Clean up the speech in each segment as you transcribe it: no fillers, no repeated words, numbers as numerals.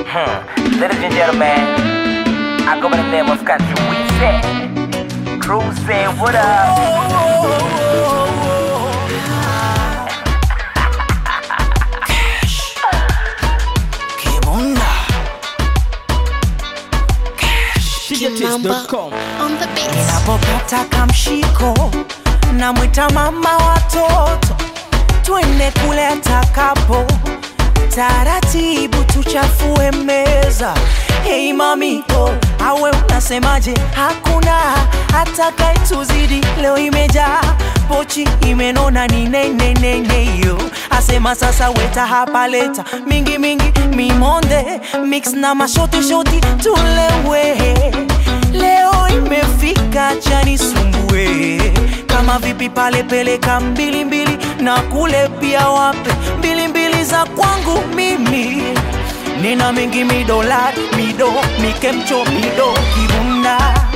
Ladies and gentlemen, I go by the name of Country Weezy. Crew say what up? Ninapopata kamshiko namwita mama watoto, twende kule atakapo, taratibu tuchafue meza. Hey mami, awe unasemaje? Hakuna atakaye tuzidi, leo imejaa pochi imenona ni ne yo. Asema sasa weta hapa leta mingi mingi mimonde mix na mashoti shoti tulewe. Leo imefika chani sumbue, kama vipi pale peleka mbili mbili, na kule pia wape mbili mbili za kwangu mimi. Nina mingi midola mido mikemcho mido kibunda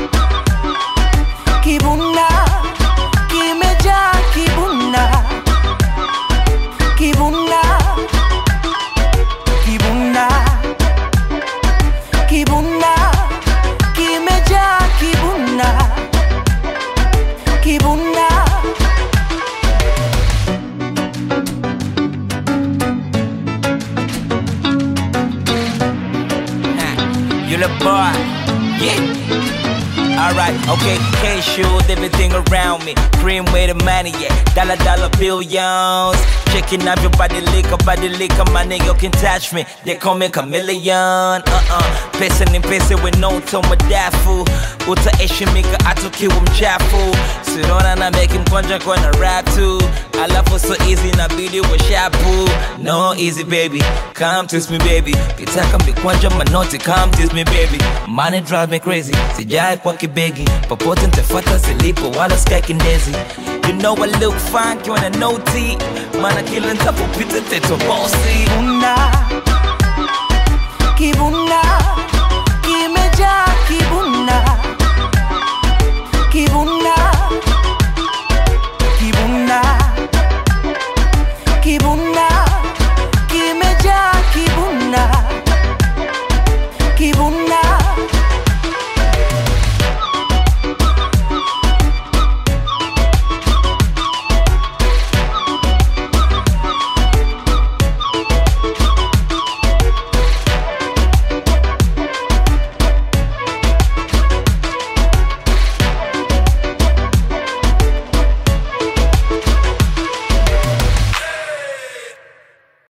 kibunda kimeja kibunda kibunda kibunda kibunda kimeja kibunda kibunda. You the boy, yeah. Alright, okay, cash shoes, everything around me. Cream with the money, yeah. Dollar billions. Checking out your body liquor, my nigga can touch me. They call me chameleon. Pesa with no toma dafu. Uta eshimika atukiwa mchafu. Sirona na make him konja kwa na rap too. I love her so easy na bidi wa shapu. No easy baby, come kiss me baby. Kitaka mikwanja manoti, come kiss me baby. Money drive me crazy, sijai kwa kibegi. Popote ntefata silipo wala skaki ndezi. You know I look fine, you wanna know T. Mana kila ntapo pita teto bossy.